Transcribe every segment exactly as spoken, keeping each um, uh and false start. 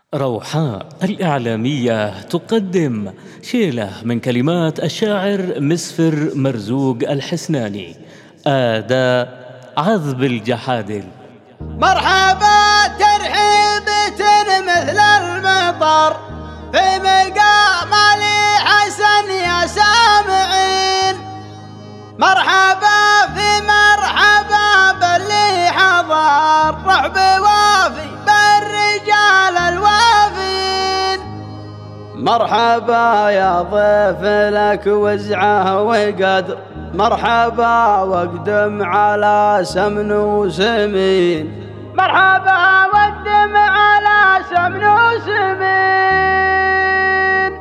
روحاء الإعلامية تقدم شيلة من كلمات الشاعر مسفر مرزوق الحسناني. أداء عذب الجحادل. مرحبا ترحيبة مثل المطر في مقام علي حسن يا سامعين. مرحبا في مرحبا باللي حضر رحب وافي بالرجال الوافين. مرحبا يا ضيف لك وزعه وقدر، مرحبا واقدم على سمن وسمين. مرحبا واقدم على سمن وسمين.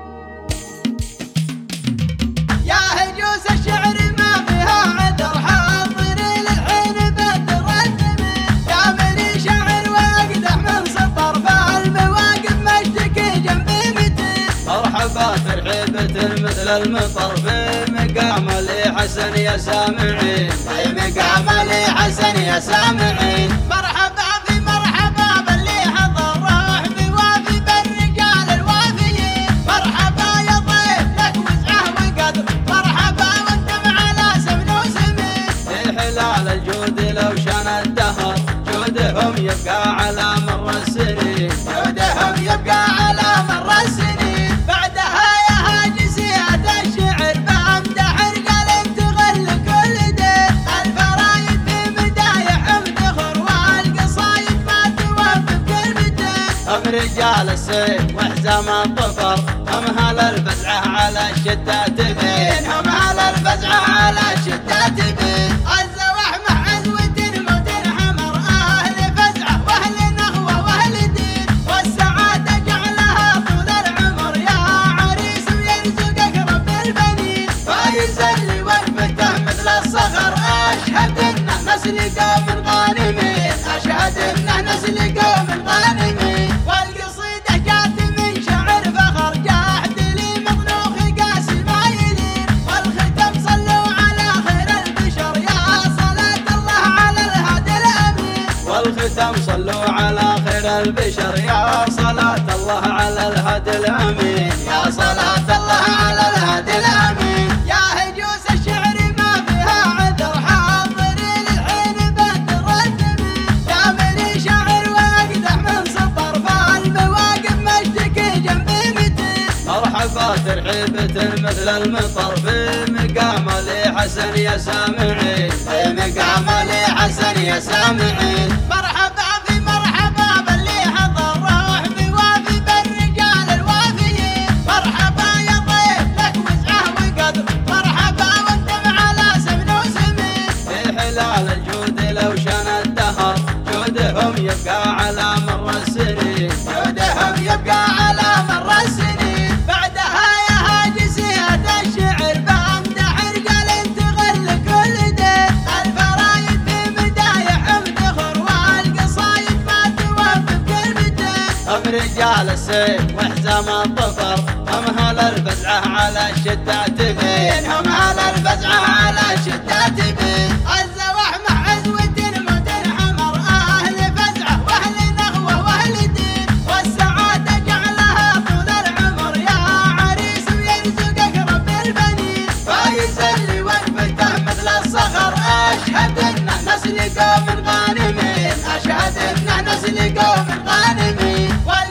يا هجوس الشعر ما فيها عذر، حاضر للحين بدر الزمين. يا مني شاعر واقدح من سطر فالمواقف مشتكي جنبي متين. مرحبا ترحيبة مثل المطر في مقام لي حسن يا سامعين، في مقام لي حسن يا سامعين. مرحبا في مرحبا باللي حضر رحب وافي بالرجال الوافيين. مرحبا يا ضيف لك وسعه وقدر، مرحبا وانتم على سمن وسمين. في حلال الجود لو شان الدهر جودهم يبقى على مر السنين، جودهم يبقى على مر السنين. بعدها يا هاجسيات الشعر بامدح القلم تغل كل دين. الفرايد في مدايحهم تخر والقصايد ما توفي بكلمتين. هم رجال السيف وحزام الظفر، هم هل الفزعه على الشتات بين، هم هل الفزعه على الشتات بين. عزة وحمه عزوة موت حمر، اهل فزعه واهل نخوه واهل دين. والسعاده جعلها طول العمر يا عريس ويرزقك رب البنين. فايز اللي وقفته مثل الصخر، اشهد انه نسل قوم غانمين، اشهد انه نسل قوم غانمين. والقصيده جات من شعر فخر جاحد لي مطروخ قاسي مايلين. والختم صلوا على خير البشر يا صلاة الله على الهادي الامين. والختم صلوا على خير البشر يا صلاة الله على الهادي الامين، يا صلاة الله على الهادي الامين. يا هجوس الشعر ما فيها عذر، حاضر للحين بدر الزمين. يا مني شاعر واقدح من سطر فالمواقف مشتكي جنبي متين. مرحبا ترحيبة مثل المطر في مقام لي حسن يا سامعين، في مقام لي حسن يا سامعين. مرحبا في مرحبا باللي حضر رحب وافي بالرجال الوافيين. مرحبا يا ضيف لك وسعه وقدر، مرحبا وانتم على سمن وسمين. في حلال الجود لو شان الدهر جودهم يبقى على مر السنين، جودهم يبقى على مر السنين. بعدها يا هاجسيات الشعر بامدح رجال تغل كل دين. الفرايد في مدايحهم تخر والقصايد ما توفي بكلمتين. هم رجال السيف وحزام الظفر، هم هل الفزعه على الشتات بين، هم هل الفزعه على الشتات بين. عزة وحمه عزوة موت حمر، اهل فزعه واهل نخوه واهل دين. والسعاده جعلها طول العمر يا عريس ويرزقك رب البنين. فايز اللي وقفته مثل الصخر، اشهد انه نسل قوم غانمين، اشهد انه نسل قوم غانمين.